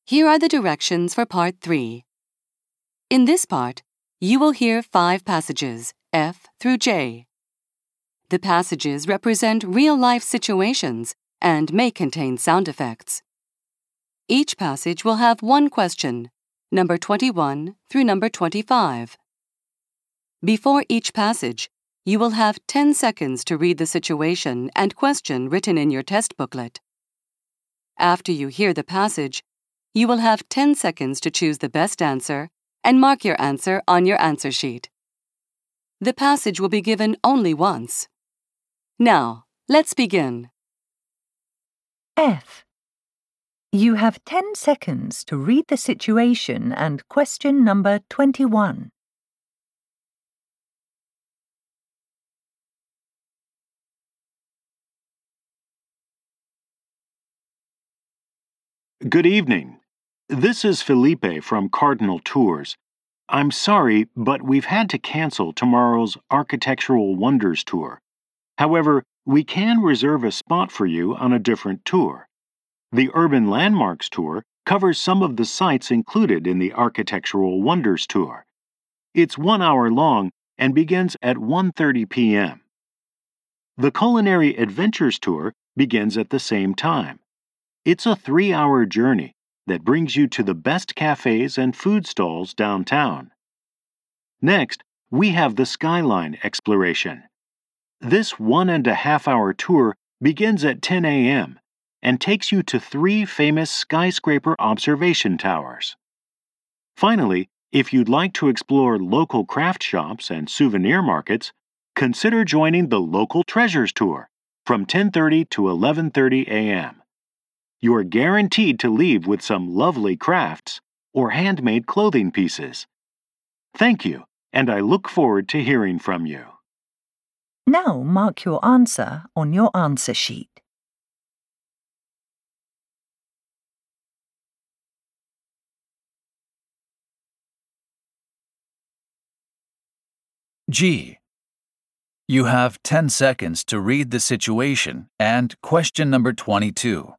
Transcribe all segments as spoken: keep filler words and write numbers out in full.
Here are the directions for Part three. In this part, you will hear five passages, F through J. The passages represent real-life situations and may contain sound effects. Each passage will have one question, number twenty-one through number twenty-five. Before each passage, you will have ten seconds to read the situation and question written in your test booklet. After you hear the passage, you will have ten seconds to choose the best answer and mark your answer on your answer sheet. The passage will be given only once. Now, let's begin. F. You have ten seconds to read the situation and question number twenty-one. Good evening. This is Felipe from Cardinal Tours. I'm sorry, but we've had to cancel tomorrow's Architectural Wonders tour. However, we can reserve a spot for you on a different tour. The Urban Landmarks tour covers some of the sites included in the Architectural Wonders tour. It's one hour long and begins at one thirty p m The Culinary Adventures tour begins at the same time. It's a three-hour journey that brings you to the best cafes and food stalls downtown. Next, we have the Skyline Exploration. This one-and-a-half-hour tour begins at ten a m and takes you to three famous skyscraper observation towers. Finally, if you'd like to explore local craft shops and souvenir markets, consider joining the Local Treasures tour from ten thirty to eleven thirty a m You are guaranteed to leave with some lovely crafts or handmade clothing pieces. Thank you, and I look forward to hearing from you. Now mark your answer on your answer sheet. G. You have ten seconds to read the situation and question number twenty-two.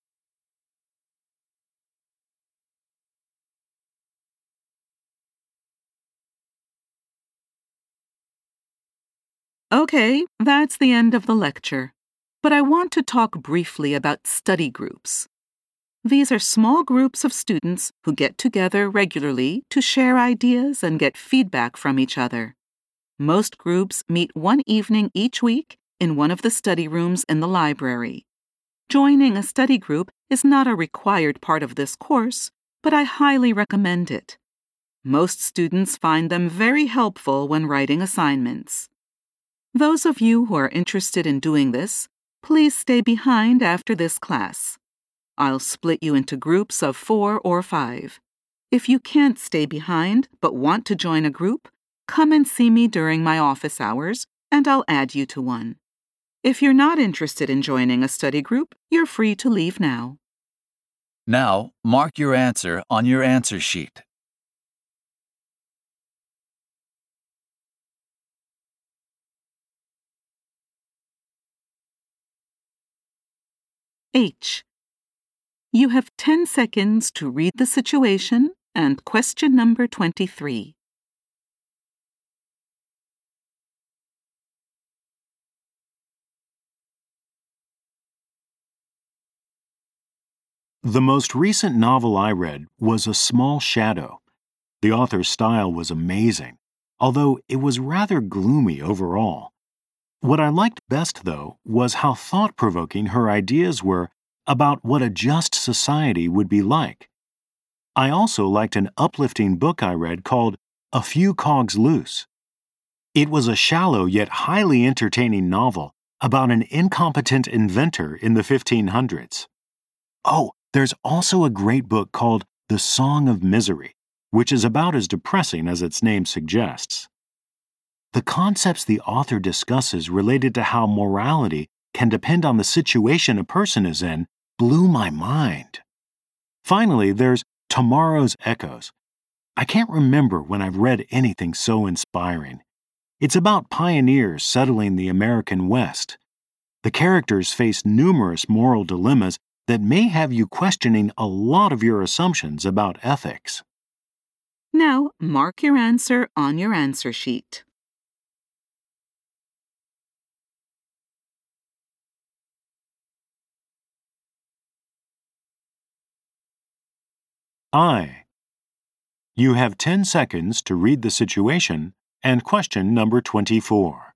Okay, that's the end of the lecture. But I want to talk briefly about study groups. These are small groups of students who get together regularly to share ideas and get feedback from each other. Most groups meet one evening each week in one of the study rooms in the library. Joining a study group is not a required part of this course, but I highly recommend it. Most students find them very helpful when writing assignments. Those of you who are interested in doing this, please stay behind after this class. I'll split you into groups of four or five. If you can't stay behind but want to join a group, come and see me during my office hours, and I'll add you to one. If you're not interested in joining a study group, you're free to leave now. Now, mark your answer on your answer sheet. H. You have ten seconds to read the situation and question number twenty-three. The most recent novel I read was A Small Shadow. The author's style was amazing, although it was rather gloomy overall. What I liked best, though, was how thought-provoking her ideas were about what a just society would be like. I also liked an uplifting book I read called A Few Cogs Loose. It was a shallow yet highly entertaining novel about an incompetent inventor in the fifteen hundreds. Oh, there's also a great book called The Song of Misery, which is about as depressing as its name suggests. The concepts the author discusses related to how morality can depend on the situation a person is in blew my mind. Finally, there's Tomorrow's Echoes. I can't remember when I've read anything so inspiring. It's about pioneers settling the American West. The characters face numerous moral dilemmas that may have you questioning a lot of your assumptions about ethics. Now, mark your answer on your answer sheet. I. You have ten seconds to read the situation and question number twenty-four.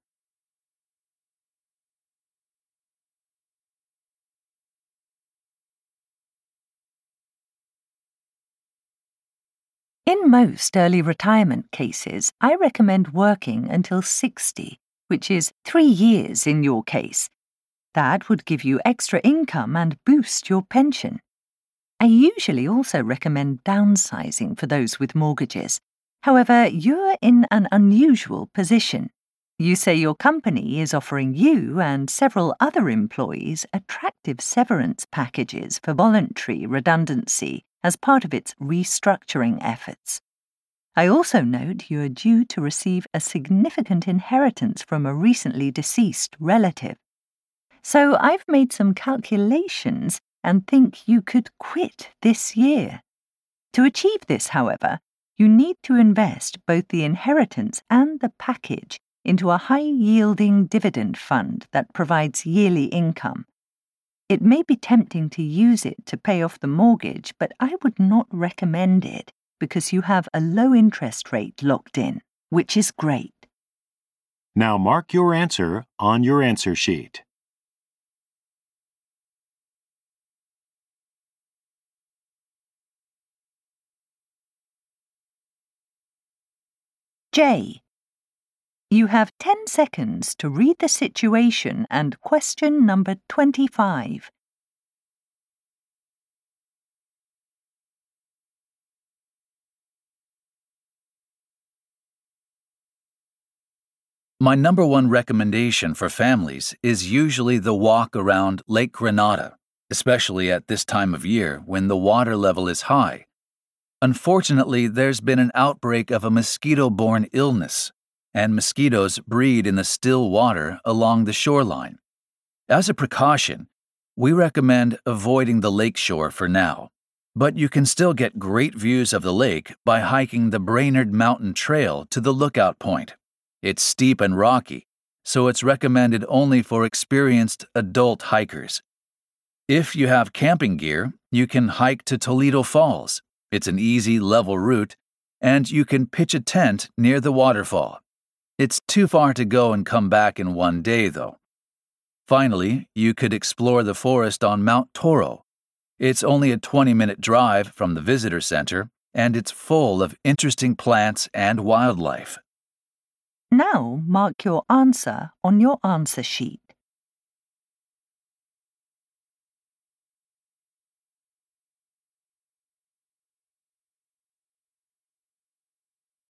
In most early retirement cases, I recommend working until sixty, which is three years in your case. That would give you extra income and boost your pension. I usually also recommend downsizing for those with mortgages. However, you're in an unusual position. You say your company is offering you and several other employees attractive severance packages for voluntary redundancy as part of its restructuring efforts. I also note you are due to receive a significant inheritance from a recently deceased relative. So I've made some calculations and think you could quit this year. To achieve this, however, you need to invest both the inheritance and the package into a high-yielding dividend fund that provides yearly income. It may be tempting to use it to pay off the mortgage, but I would not recommend it because you have a low interest rate locked in, which is great. Now mark your answer on your answer sheet. J. You have ten seconds to read the situation and question number twenty-five. My number one recommendation for families is usually the walk around Lake Grenada, especially at this time of year when the water level is high. Unfortunately, there's been an outbreak of a mosquito-borne illness, and mosquitoes breed in the still water along the shoreline. As a precaution, we recommend avoiding the lakeshore for now, but you can still get great views of the lake by hiking the Brainerd Mountain Trail to the lookout point. It's steep and rocky, so it's recommended only for experienced adult hikers. If you have camping gear, you can hike to Toledo Falls. It's an easy, level route, and you can pitch a tent near the waterfall. It's too far to go and come back in one day, though. Finally, you could explore the forest on Mount Toro. It's only a twenty-minute drive from the visitor center, and it's full of interesting plants and wildlife. Now mark your answer on your answer sheet.